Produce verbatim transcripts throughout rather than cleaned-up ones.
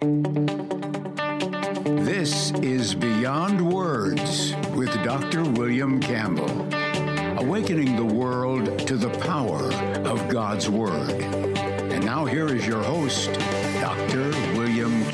This is Beyond Words with Doctor William Campbell, awakening the world to the power of God's Word. And now here is your host, Doctor William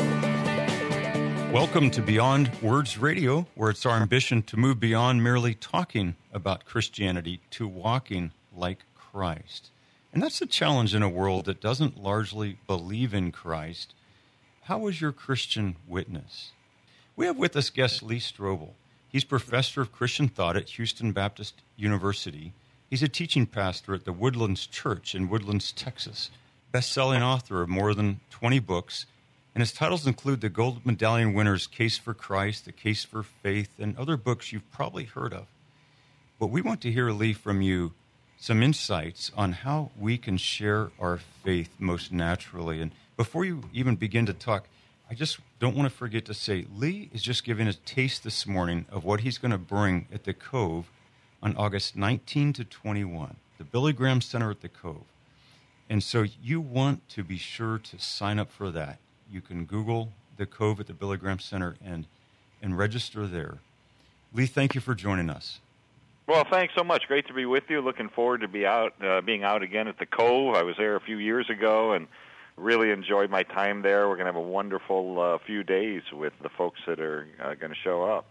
Campbell. Welcome to Beyond Words Radio, where it's our ambition to move beyond merely talking about Christianity to walking like Christ. And that's the challenge in a world that doesn't largely believe in Christ. How is your Christian witness? We have with us guest Lee Strobel. He's professor of Christian thought at Houston Baptist University. He's a teaching pastor at the Woodlands Church in Woodlands, Texas, best-selling author of more than twenty books, and his titles include the Gold Medallion winners Case for Christ, The Case for Faith, and other books you've probably heard of. But we want to hear, Lee, from you some insights on how we can share our faith most naturally. And before you even begin to talk, I just don't want to forget to say, Lee is just giving a taste this morning of what he's going to bring at the Cove on August nineteenth to twenty-first, the Billy Graham Center at the Cove. And so you want to be sure to sign up for that. You can Google the Cove at the Billy Graham Center and, and register there. Lee, thank you for joining us. Well, thanks so much. Great to be with you. Looking forward to be out, uh, being out again at the Cove. I was there a few years ago and really enjoyed my time there. We're going to have a wonderful uh, few days with the folks that are uh, going to show up.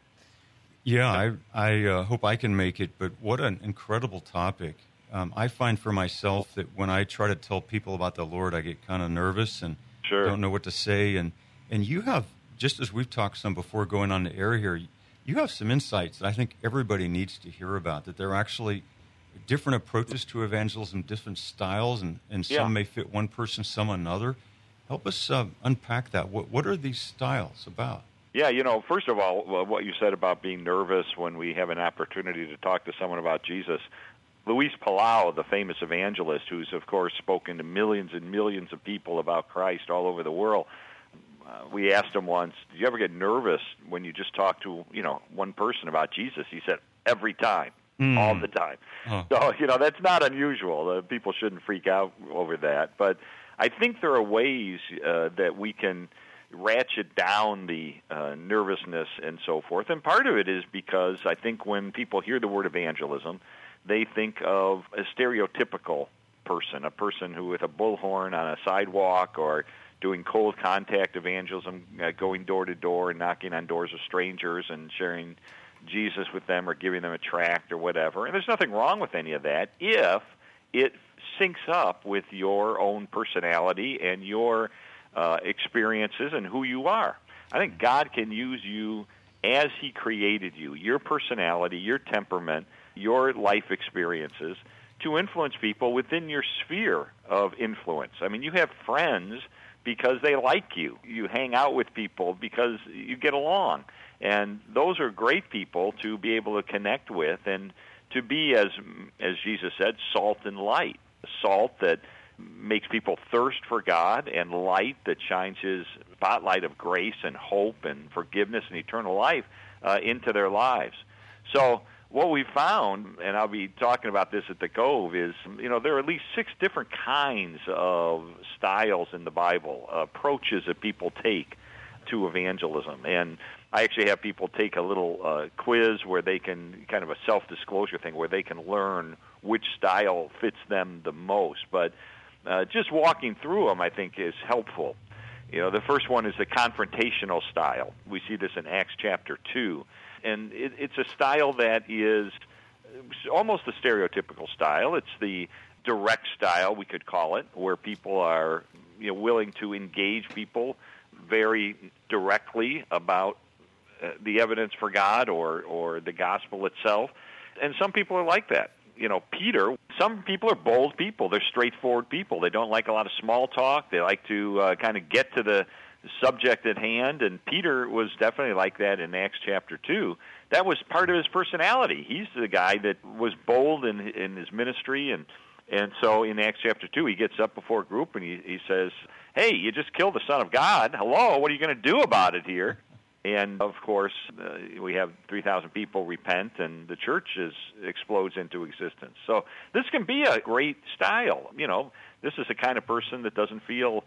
Yeah, I, I uh, hope I can make it, but what an incredible topic. Um, I find for myself that when I try to tell people about the Lord, I get kind of nervous and sure. don't know what to say. And, and you have, just as we've talked some before going on the air here, you have some insights that I think everybody needs to hear about, that there are actually different approaches to evangelism, different styles, and, and some yeah. may fit one person, some another. Help us uh, unpack that. What, what are these styles about? Yeah, you know, first of all, what you said about being nervous when we have an opportunity to talk to someone about Jesus. Luis Palau, the famous evangelist, who's, of course, spoken to millions and millions of people about Christ all over the world, uh, we asked him once, did you ever get nervous when you just talk to, you know, one person about Jesus? He said, every time, mm. all the time. Oh. So, you know, that's not unusual. Uh, people shouldn't freak out over that. But I think there are ways uh, that we can ratchet down the uh, nervousness and so forth. And part of it is because I think when people hear the word evangelism, they think of a stereotypical person, a person who with a bullhorn on a sidewalk or doing cold contact evangelism, uh, going door to door and knocking on doors of strangers and sharing Jesus with them or giving them a tract or whatever. And there's nothing wrong with any of that if it syncs up with your own personality and your uh, experiences and who you are. I think God can use you as He created you, your personality, your temperament, your life experiences, to influence people within your sphere of influence. I mean, you have friends because they like you. You hang out with people because you get along. And those are great people to be able to connect with and to be, as as Jesus said, salt and light. Salt that makes people thirst for God, and light that shines His spotlight of grace and hope and forgiveness and eternal life uh, into their lives. So what we found, and I'll be talking about this at the Cove, is, you know, there are at least six different kinds of styles in the Bible, approaches that people take to evangelism. And I actually have people take a little uh, quiz where they can, kind of a self-disclosure thing, where they can learn which style fits them the most. But uh, just walking through them, I think, is helpful. You know, the first one is the confrontational style. We see this in Acts chapter two. And it, it's a style that is almost the stereotypical style. It's the direct style, we could call it, where people are, you know, willing to engage people very directly about uh, the evidence for God or, or the gospel itself. And some people are like that. You know, Peter, some people are bold people. They're straightforward people. They don't like a lot of small talk. They like to uh, kind of get to the subject at hand, and Peter was definitely like that in Acts chapter two. That was part of his personality. He's the guy that was bold in in his ministry, and and so in Acts chapter two, he gets up before a group and he, he says, hey, you just killed the Son of God. Hello, what are you going to do about it here? And, of course, uh, we have three thousand people repent, and the church is, explodes into existence. So this can be a great style. You know, this is the kind of person that doesn't feel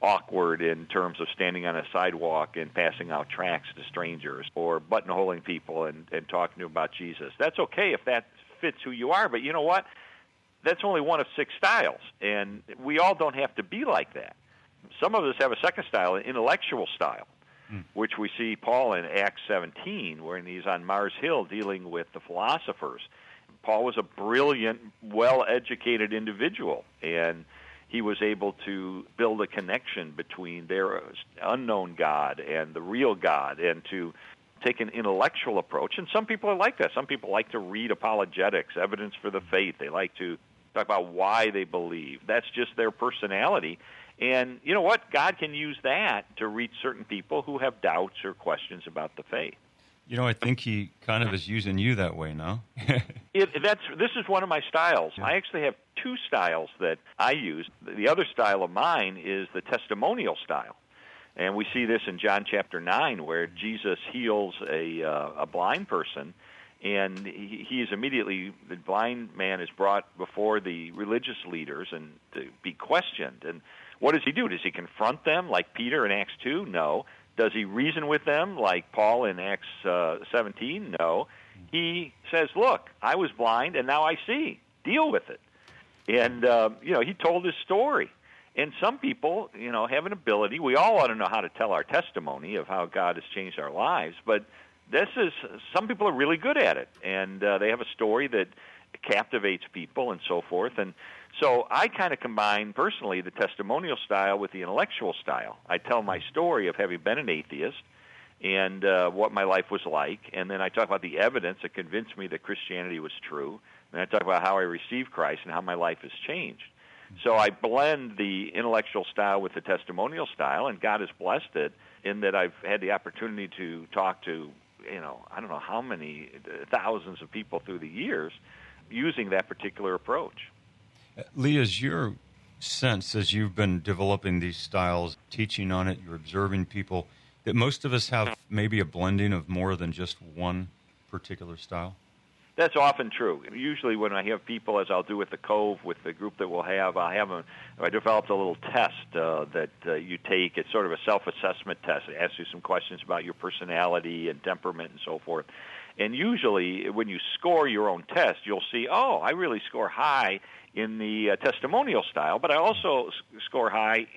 awkward in terms of standing on a sidewalk and passing out tracts to strangers or buttonholing people and, and talking to them about Jesus. That's okay if that fits who you are, but you know what? That's only one of six styles, and we all don't have to be like that. Some of us have a second style, an intellectual style, mm. which we see Paul in Acts seventeen, where he's on Mars Hill dealing with the philosophers. Paul was a brilliant, well-educated individual, and he was able to build a connection between their unknown God and the real God, and to take an intellectual approach. And some people are like that. Some people like to read apologetics, evidence for the faith. They like to talk about why they believe. That's just their personality. And you know what? God can use that to reach certain people who have doubts or questions about the faith. You know, I think he kind of is using you that way now. it, that's this is one of my styles. Yeah. I actually have two styles that I use. The other style of mine is the testimonial style. And we see this in John chapter nine, where Jesus heals a, uh, a blind person, and he, he is immediately, the blind man is brought before the religious leaders and to be questioned. And what does he do? Does he confront them like Peter in Acts two? No. Does he reason with them like Paul in Acts uh, seventeen? No. He says, look, I was blind and now I see. Deal with it. And, uh, you know, he told his story. And some people, you know, have an ability. We all ought to know how to tell our testimony of how God has changed our lives. But this is, some people are really good at it. And uh, they have a story that captivates people and so forth. And so I kind of combine, personally, the testimonial style with the intellectual style. I tell my story of having been an atheist and uh, what my life was like. And then I talk about the evidence that convinced me that Christianity was true. And I talk about how I received Christ and how my life has changed. So I blend the intellectual style with the testimonial style, and God has blessed it in that I've had the opportunity to talk to, you know, I don't know how many thousands of people through the years using that particular approach. Lee, is your sense, as you've been developing these styles, teaching on it, you're observing people, that most of us have maybe a blending of more than just one particular style? That's often true. Usually when I have people, as I'll do with the Cove, with the group that we'll have, I have a, I developed a little test uh, that uh, you take. It's sort of a self-assessment test. It asks you some questions about your personality and temperament and so forth. And usually when you score your own test, you'll see, oh, I really score high in the uh, testimonial style, but I also s- score high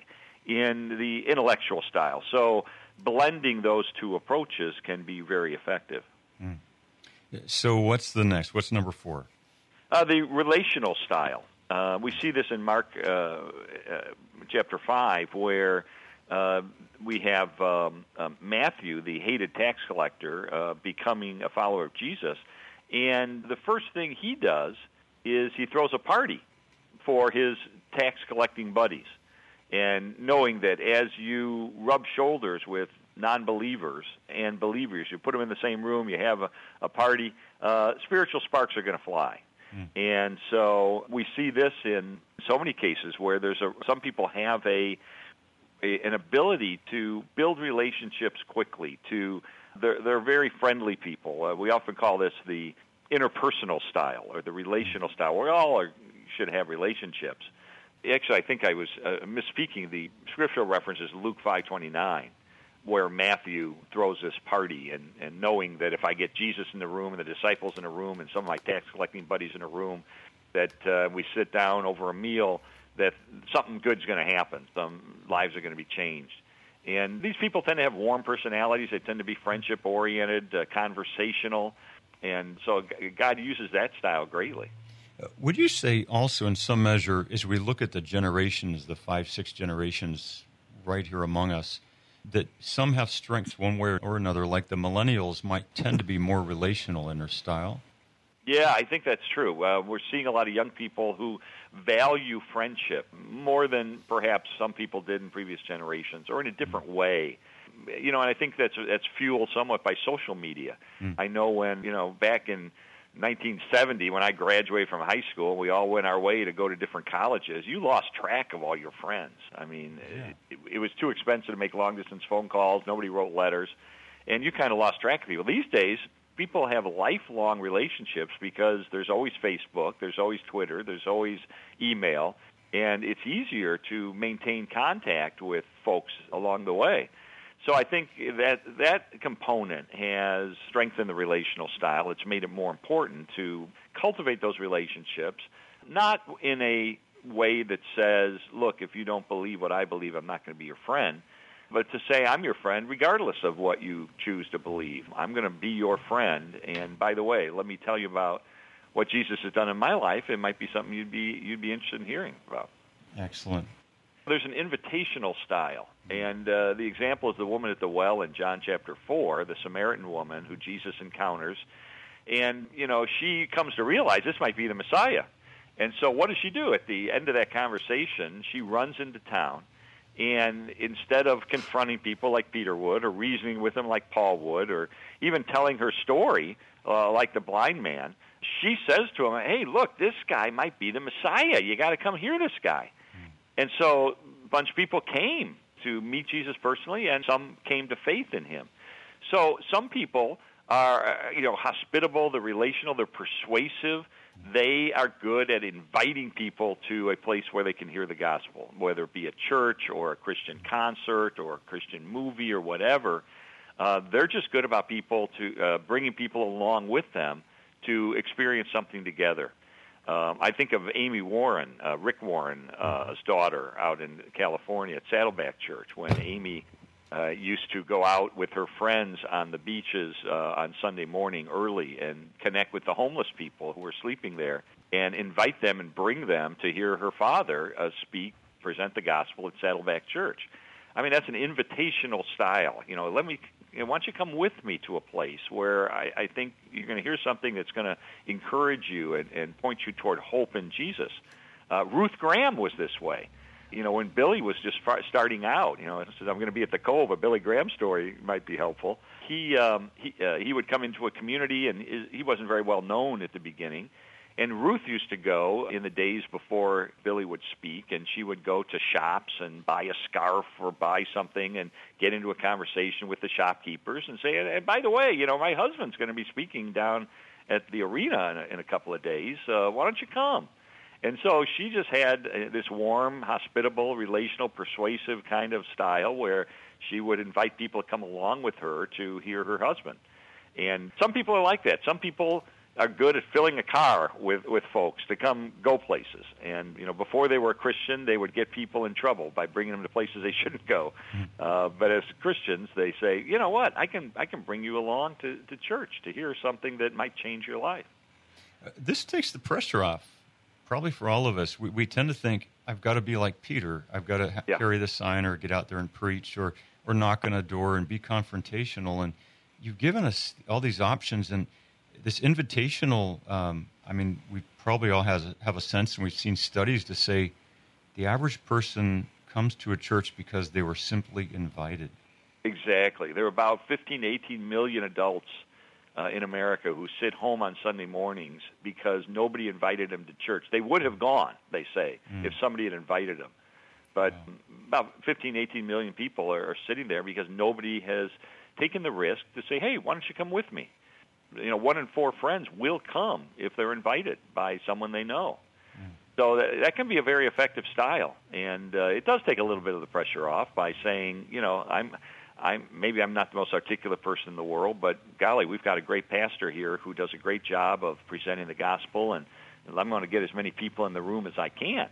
in the intellectual style. So blending those two approaches can be very effective. Mm. So what's the next? What's number four? Uh, the relational style. Uh, we see this in Mark uh, uh, chapter five, where uh, we have um, uh, Matthew, the hated tax collector, uh, becoming a follower of Jesus. And the first thing he does is he throws a party for his tax-collecting buddies. And knowing that as you rub shoulders with non-believers and believers, you put them in the same room, you have a, a party, uh, spiritual sparks are going to fly. Mm. And so we see this in so many cases where there's a, some people have a, a an ability to build relationships quickly. To they're, they're very friendly people. Uh, we often call this the interpersonal style or the relational style. We all are, should have relationships. Actually, I think I was uh, misspeaking. The scriptural reference is Luke five twenty-nine, where Matthew throws this party, and, and knowing that if I get Jesus in the room and the disciples in a room and some of my tax-collecting buddies in a room, that uh, we sit down over a meal, that something good's going to happen. Some lives are going to be changed. And these people tend to have warm personalities. They tend to be friendship-oriented, uh, conversational, and so God uses that style greatly. Would you say also in some measure, as we look at the generations, the five, six generations right here among us, that some have strengths one way or another, like the millennials might tend to be more relational in their style? Yeah, I think that's true. Uh, we're seeing a lot of young people who value friendship more than perhaps some people did in previous generations, or in a different way. You know, and I think that's that's fueled somewhat by social media. Mm. I know when, you know, back in nineteen seventy, when I graduated from high school, we all went our way to go to different colleges. You lost track of all your friends. I mean, yeah. it, it was too expensive to make long-distance phone calls. Nobody wrote letters. And you kind of lost track of people. These days, people have lifelong relationships because there's always Facebook, there's always Twitter, there's always email. and it's easier to maintain contact with folks along the way. So I think that that component has strengthened the relational style. It's made it more important to cultivate those relationships, not in a way that says, look, if you don't believe what I believe, I'm not going to be your friend, but to say I'm your friend regardless of what you choose to believe. I'm going to be your friend, and by the way, let me tell you about what Jesus has done in my life. It might be something you'd be you'd be interested in hearing about. Excellent. There's an invitational style, and uh, the example is the woman at the well in John chapter four, the Samaritan woman who Jesus encounters, and, you know, she comes to realize this might be the Messiah. And so what does she do? At the end of that conversation, she runs into town, and instead of confronting people like Peter would, or reasoning with them like Paul would, or even telling her story uh, like the blind man, she says to him, hey, look, this guy might be the Messiah. You got to come hear this guy. And so a bunch of people came to meet Jesus personally, and some came to faith in him. So some people are, you know, hospitable, they're relational, they're persuasive. They are good at inviting people to a place where they can hear the gospel, whether it be a church or a Christian concert or a Christian movie or whatever. Uh, they're just good about people to uh, bringing people along with them to experience something together. Um, I think of Amy Warren, uh, Rick Warren's uh, daughter out in California at Saddleback Church, when Amy uh, used to go out with her friends on the beaches uh, on Sunday morning early and connect with the homeless people who were sleeping there and invite them and bring them to hear her father uh, speak, present the gospel at Saddleback Church. I mean, that's an invitational style. You know, let me, you know, why don't you come with me to a place where I, I think you're going to hear something that's going to encourage you and, and point you toward hope in Jesus. Uh, Ruth Graham was this way. You know, when Billy was just far, starting out, you know, says, I'm going to be at the Cove, a Billy Graham story might be helpful. He um, he uh, he would come into a community, and he wasn't very well known at the beginning. And Ruth used to go in the days before Billy would speak, and she would go to shops and buy a scarf or buy something and get into a conversation with the shopkeepers and say, and by the way, you know, my husband's going to be speaking down at the arena in a, in a couple of days. Uh, why don't you come? And so she just had this warm, hospitable, relational, persuasive kind of style where she would invite people to come along with her to hear her husband. And some people are like that. Some people are good at filling a car with, with folks to come go places. And, you know, before they were a Christian, they would get people in trouble by bringing them to places they shouldn't go. Uh, but as Christians, they say, you know what, I can I can bring you along to, to church to hear something that might change your life. Uh, this takes the pressure off, probably for all of us. We, we tend to think, I've got to be like Peter. I've got to ha- yeah. carry the sign or get out there and preach or, or knock on a door and be confrontational. And you've given us all these options, and this invitational, um, I mean, we probably all has, have a sense, and we've seen studies to say the average person comes to a church because they were simply invited. Exactly. There are about fifteen to eighteen million adults uh, in America who sit home on Sunday mornings because nobody invited them to church. They would have gone, they say, mm. if somebody had invited them. But wow. about fifteen, eighteen million people are, are sitting there because nobody has taken the risk to say, hey, why don't you come with me? You know, one in four friends will come if they're invited by someone they know. Mm. So that, that can be a very effective style, and uh, it does take a little bit of the pressure off by saying, you know, I'm, I'm maybe I'm not the most articulate person in the world, but golly, we've got a great pastor here who does a great job of presenting the gospel, and, and I'm going to get as many people in the room as I can.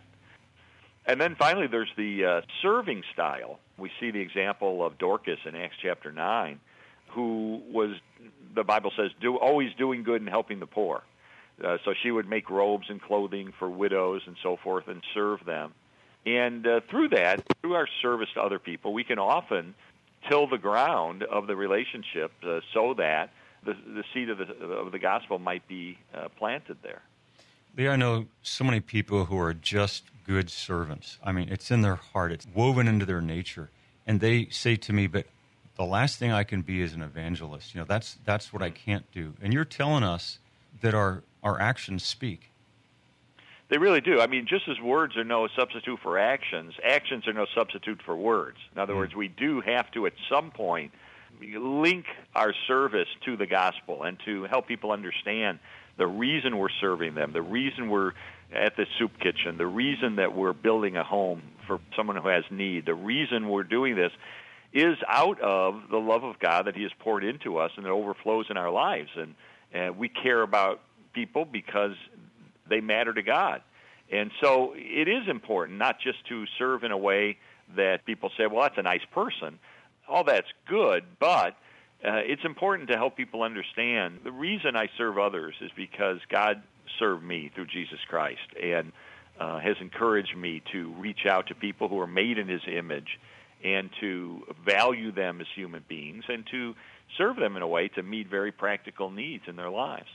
And then finally, there's the uh, serving style. We see the example of Dorcas in Acts chapter nine, who was, the Bible says, do, always doing good and helping the poor. Uh, so she would make robes and clothing for widows and so forth and serve them. And uh, through that, through our service to other people, we can often till the ground of the relationship uh, so that the, the seed of the, of the gospel might be uh, planted there. Lee, I know so many people who are just good servants. I mean, it's in their heart. It's woven into their nature. And they say to me, but the last thing I can be is an evangelist. You know, that's that's what I can't do. And you're telling us that our, our actions speak. They really do. I mean, just as words are no substitute for actions, actions are no substitute for words. In other mm. words, we do have to, at some point, link our service to the gospel and to help people understand the reason we're serving them, the reason we're at the soup kitchen, the reason that we're building a home for someone who has need, the reason we're doing this is out of the love of God that he has poured into us and it overflows in our lives. And, and we care about people because they matter to God. And so it is important not just to serve in a way that people say, well, that's a nice person. All that's good, but uh, it's important to help people understand the reason I serve others is because God served me through Jesus Christ and uh, has encouraged me to reach out to people who are made in his image and to value them as human beings and to serve them in a way to meet very practical needs in their lives.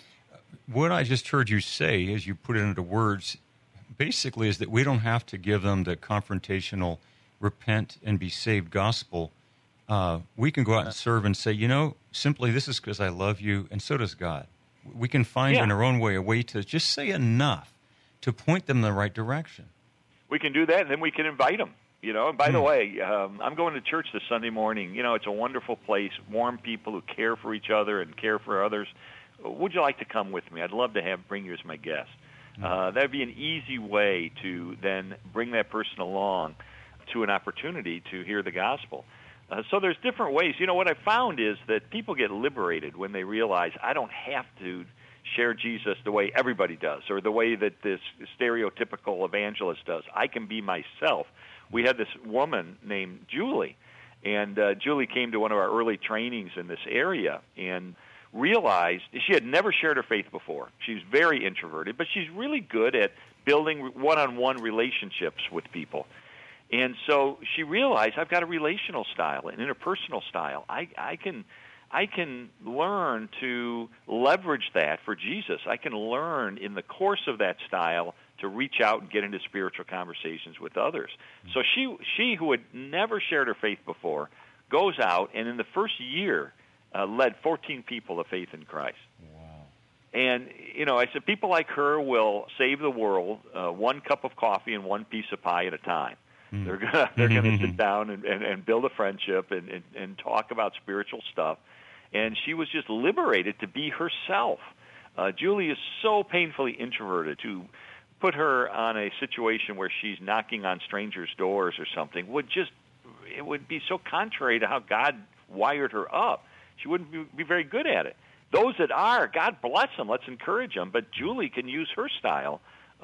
What I just heard you say, as you put it into words, basically is that we don't have to give them the confrontational repent and be saved gospel. Uh, we can go out and serve and say, you know, simply this is because I love you, and so does God. We can find yeah. in our own way a way to just say enough to point them in the right direction. We can do that, and then we can invite them. You know, and by mm. the way, um, I'm going to church this Sunday morning. You know, it's a wonderful place, warm people who care for each other and care for others. Would you like to come with me? I'd love to have bring you as my guest. Mm. Uh, that would be an easy way to then bring that person along to an opportunity to hear the gospel. Uh, so there's different ways. You know, what I found is that people get liberated when they realize I don't have to share Jesus the way everybody does or the way that this stereotypical evangelist does. I can be myself. We had this woman named Julie, and uh, Julie came to one of our early trainings in this area and realized she had never shared her faith before. She's very introverted, but she's really good at building one-on-one relationships with people. And so she realized I've got a relational style, an interpersonal style. I, I can I can learn to leverage that for Jesus. I can learn in the course of that style to reach out and get into spiritual conversations with others. So she, she who had never shared her faith before, goes out and in the first year uh, led fourteen people to faith in Christ. Wow. And, you know, I said people like her will save the world uh, one cup of coffee and one piece of pie at a time. Mm. They're gonna they're gonna sit down and, and, and build a friendship and, and, and talk about spiritual stuff. And she was just liberated to be herself. Uh, Julie is so painfully introverted. To put her on a situation where she's knocking on strangers' doors or something would just, it would be so contrary to how God wired her up. She wouldn't be, be very good at it. Those that are, God bless them. Let's encourage them. But Julie can use her style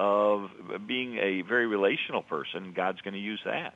of being a very relational person. God's going to use that.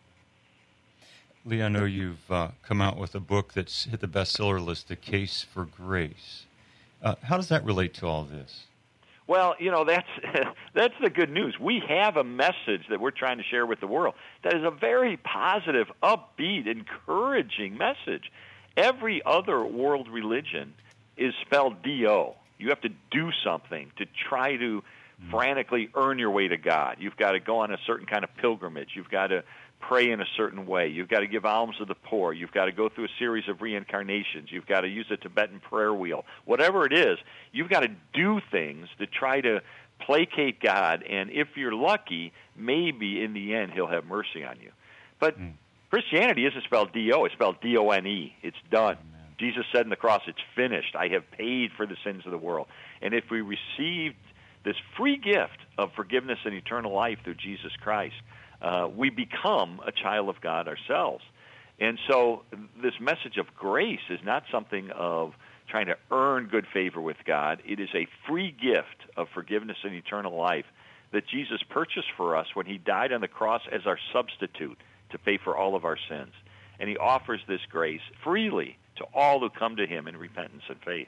Lee, I know you've uh, come out with a book that's hit the bestseller list, The Case for Grace. Uh, how does that relate to all this? Well, you know, that's that's the good news. We have a message that we're trying to share with the world that is a very positive, upbeat, encouraging message. Every other world religion is spelled D O. You have to do something to try to frantically earn your way to God. You've got to go on a certain kind of pilgrimage. You've got to pray in a certain way. You've got to give alms to the poor. You've got to go through a series of reincarnations. You've got to use a Tibetan prayer wheel. Whatever it is, you've got to do things to try to placate God, and if you're lucky, maybe in the end he'll have mercy on you. But mm. Christianity isn't spelled D O. It's spelled D O N E. It's done. Amen. Jesus said on the cross, it's finished. I have paid for the sins of the world. And if we received this free gift of forgiveness and eternal life through Jesus Christ, Uh, we become a child of God ourselves. And so this message of grace is not something of trying to earn good favor with God. It is a free gift of forgiveness and eternal life that Jesus purchased for us when he died on the cross as our substitute to pay for all of our sins. And he offers this grace freely to all who come to him in repentance and faith.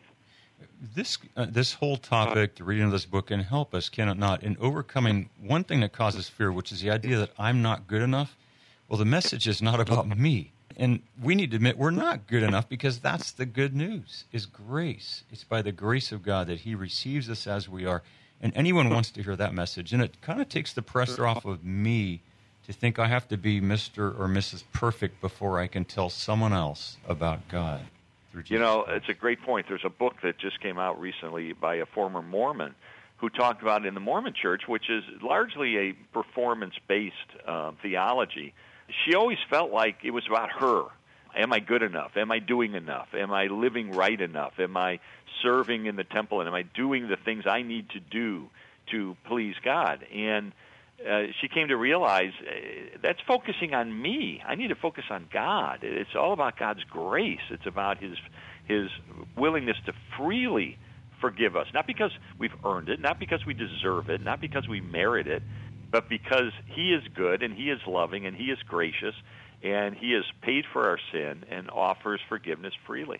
This uh, this whole topic, the reading of this book, can help us, can it not, in overcoming one thing that causes fear, which is the idea that I'm not good enough. Well, the message is not about me. And we need to admit we're not good enough because that's the good news, is grace. It's by the grace of God that he receives us as we are. And anyone wants to hear that message. And it kind of takes the pressure off of me to think I have to be Mister or Missus Perfect before I can tell someone else about God. You know, it's a great point. There's a book that just came out recently by a former Mormon who talked about in the Mormon church, which is largely a performance-based uh, theology. She always felt like it was about her. Am I good enough? Am I doing enough? Am I living right enough? Am I serving in the temple? And am I doing the things I need to do to please God. And uh, she came to realize uh, that's focusing on me. I need to focus on God. It's all about God's grace. It's about His His willingness to freely forgive us, not because we've earned it, not because we deserve it, not because we merit it, but because He is good and He is loving and He is gracious, and He has paid for our sin and offers forgiveness freely.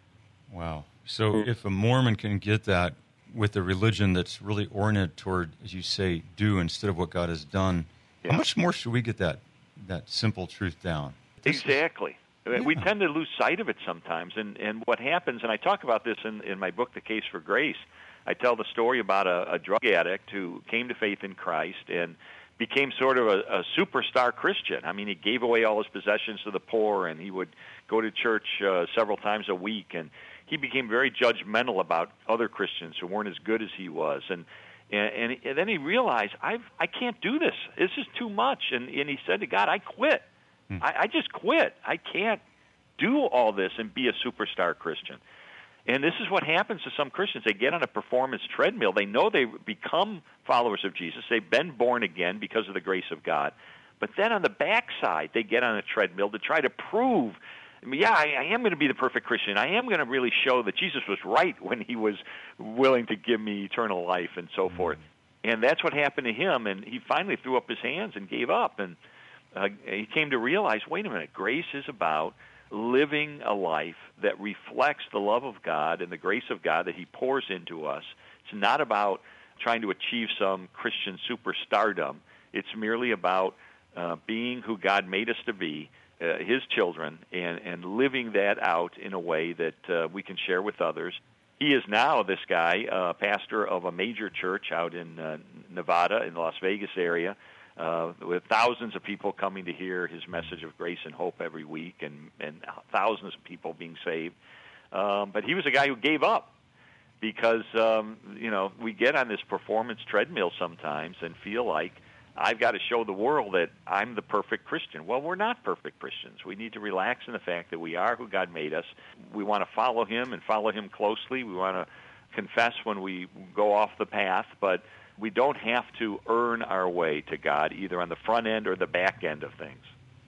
Wow. So if a Mormon can get that with a religion that's really oriented toward, as you say, do instead of what God has done, yeah. how much more should we get that that simple truth down? This exactly. Is, yeah. We tend to lose sight of it sometimes. And, and what happens, and I talk about this in, in my book, The Case for Grace, I tell the story about a, a drug addict who came to faith in Christ and became sort of a, a superstar Christian. I mean, he gave away all his possessions to the poor, and he would go to church uh, several times a week, and he became very judgmental about other Christians who weren't as good as he was. And and, and then he realized, I've, I can't do this. This is too much. And, and he said to God, I quit. Hmm. I, I just quit. I can't do all this and be a superstar Christian. And this is what happens to some Christians. They get on a performance treadmill. They know they become followers of Jesus. They've been born again because of the grace of God. But then on the backside, they get on a treadmill to try to prove, yeah, I, I am going to be the perfect Christian. I am going to really show that Jesus was right when He was willing to give me eternal life and so forth. And that's what happened to him. And he finally threw up his hands and gave up. And uh, he came to realize, wait a minute, grace is about living a life that reflects the love of God and the grace of God that He pours into us. It's not about trying to achieve some Christian superstardom. It's merely about uh, being who God made us to be, uh, His children, and, and living that out in a way that uh, we can share with others. He is now, this guy, uh, pastor of a major church out in uh, Nevada, in the Las Vegas area, Uh, with thousands of people coming to hear his message of grace and hope every week, and, and thousands of people being saved. Um, but he was a guy who gave up because, um, you know, we get on this performance treadmill sometimes and feel like I've got to show the world that I'm the perfect Christian. Well, we're not perfect Christians. We need to relax in the fact that we are who God made us. We want to follow Him and follow Him closely. We want to confess when we go off the path, but we don't have to earn our way to God, either on the front end or the back end of things.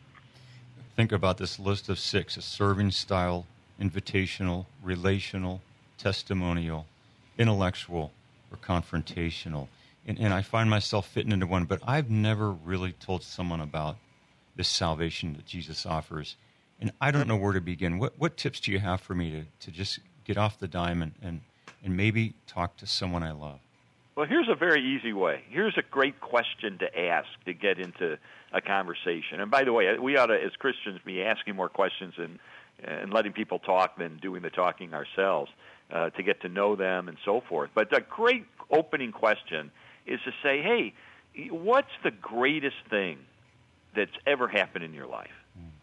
Think about this list of six: a serving style, invitational, relational, testimonial, intellectual, or confrontational. And, and I find myself fitting into one, but I've never really told someone about this salvation that Jesus offers. And I don't know where to begin. What what tips do you have for me to, to just get off the dime and, and, and maybe talk to someone I love? Well, here's a very easy way. Here's a great question to ask to get into a conversation. And by the way, we ought to, as Christians, be asking more questions and, and letting people talk than doing the talking ourselves uh, to get to know them and so forth. But a great opening question is to say, hey, what's the greatest thing that's ever happened in your life?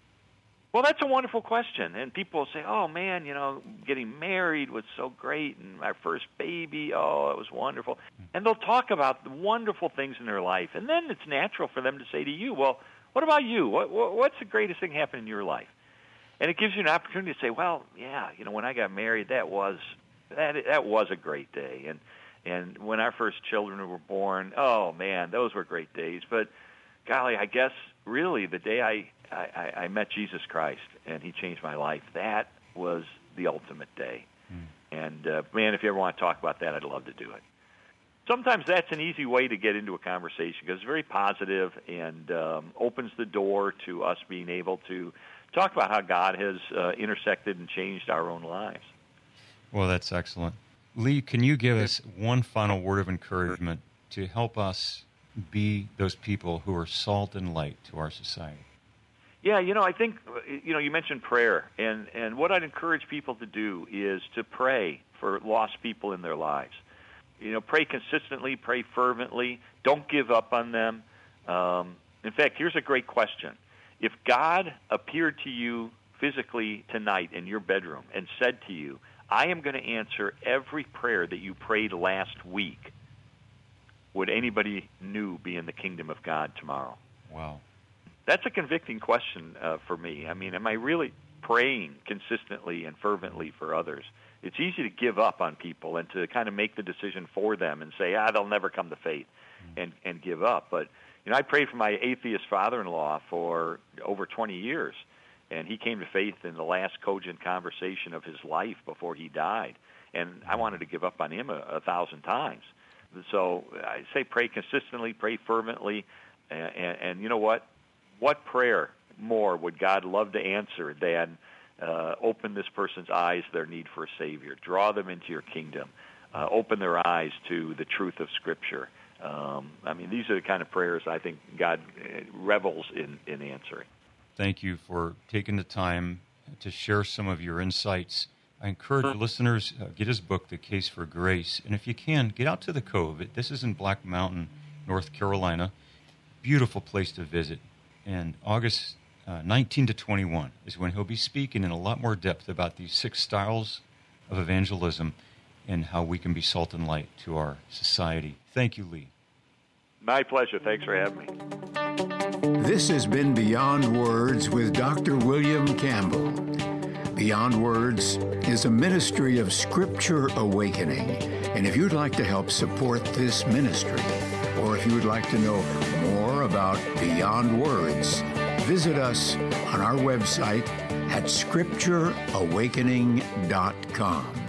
Well, that's a wonderful question, and people say, oh, man, you know, getting married was so great, and our first baby, oh, it was wonderful. And they'll talk about the wonderful things in their life, and then it's natural for them to say to you, well, what about you? What, what, what's the greatest thing happened in your life? And it gives you an opportunity to say, well, yeah, you know, when I got married, that was that that was a great day, and and when our first children were born, oh, man, those were great days. But, golly, I guess really the day I I, I met Jesus Christ, and He changed my life. That was the ultimate day. Mm. And, uh, man, if you ever want to talk about that, I'd love to do it. Sometimes that's an easy way to get into a conversation because it's very positive and um, opens the door to us being able to talk about how God has uh, intersected and changed our own lives. Well, that's excellent. Lee, can you give us one final word of encouragement to help us be those people who are salt and light to our society? Yeah, you know, I think, you know, you mentioned prayer, and, and what I'd encourage people to do is to pray for lost people in their lives. You know, pray consistently, pray fervently, don't give up on them. Um, in fact, here's a great question. If God appeared to you physically tonight in your bedroom and said to you, I am going to answer every prayer that you prayed last week, would anybody new be in the kingdom of God tomorrow? Wow. That's a convicting question uh, for me. I mean, am I really praying consistently and fervently for others. It's easy to give up on people and to kind of make the decision for them and say, ah, they'll never come to faith, and, and give up. But, you know, I prayed for my atheist father-in-law for over twenty years, and he came to faith in the last cogent conversation of his life before he died. And I wanted to give up on him a, a thousand times. So I say pray consistently, pray fervently, and, and, and you know what? What prayer more would God love to answer than uh, open this person's eyes to their need for a Savior, draw them into your kingdom, uh, open their eyes to the truth of Scripture. Um, I mean, these are the kind of prayers I think God revels in, in answering. Thank you for taking the time to share some of your insights. I encourage listeners, uh, get his book, The Case for Grace. And if you can, get out to the Cove. This is in Black Mountain, North Carolina. Beautiful place to visit. And August uh, nineteen to twenty-one is when he'll be speaking in a lot more depth about these six styles of evangelism and how we can be salt and light to our society. Thank you, Lee. My pleasure. Thanks for having me. This has been Beyond Words with Doctor William Campbell. Beyond Words is a ministry of Scripture Awakening. And if you'd like to help support this ministry, or if you would like to know more about Beyond Words, visit us on our website at scripture awakening dot com.